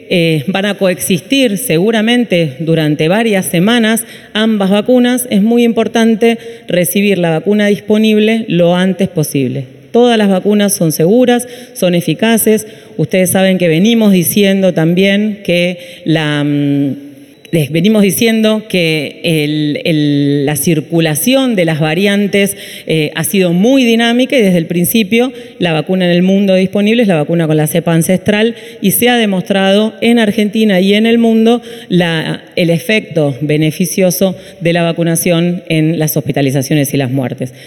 van a coexistir seguramente durante varias semanas ambas vacunas, es muy importante recibir la vacuna disponible lo antes posible. Todas las vacunas son seguras, son eficaces. Ustedes saben que venimos diciendo también que la circulación de las variantes ha sido muy dinámica y desde el principio la vacuna en el mundo disponible es la vacuna con la cepa ancestral y se ha demostrado en Argentina y en el mundo el efecto beneficioso de la vacunación en las hospitalizaciones y las muertes.